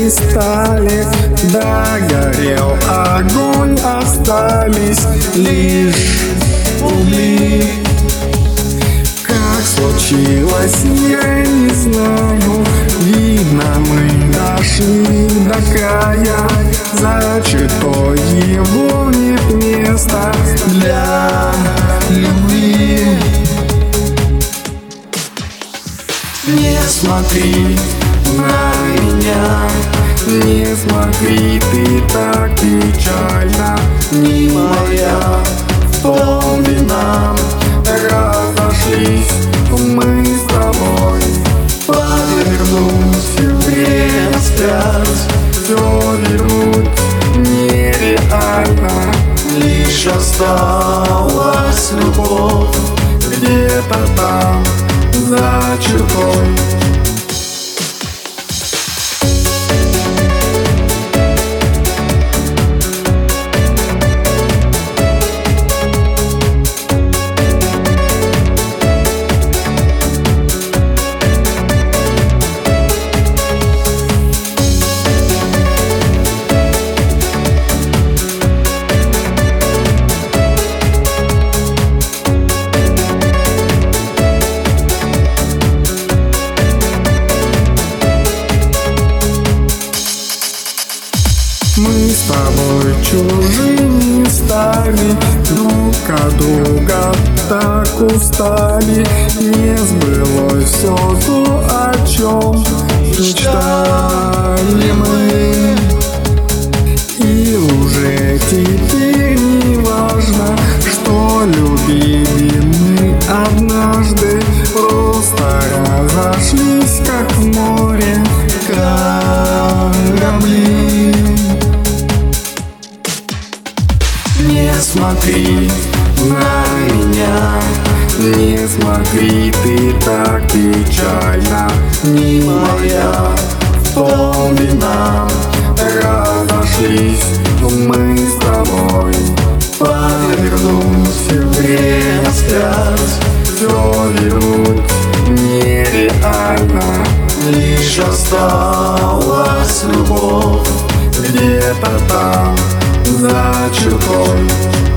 стали, догорел огонь, остались лишь угли. Как случилось, я не знаю, видно, мы дошли до края, за чертой его нет места для любви. Не смотри на меня, не смотри ты так печально, не моя вспомнена. Разошлись мы с тобой, повернусь, время спрячь, все вернуть нереально. Лишь осталась любовь где-то там, за чертой. Мы с тобой чужими стали, друг от друга так устали. Не сбылось все то, о чем мечтали мы. И уже теперь не важно, что любили мы однажды. Просто разошлись, как в море корабли. Не смотри на меня, не смотри ты так печально, не моя вспомнена. Разошлись мы с тобой, повернусь, время спрячь, все вернуть нереально. Лишь осталась любовь где-то там, за чертой.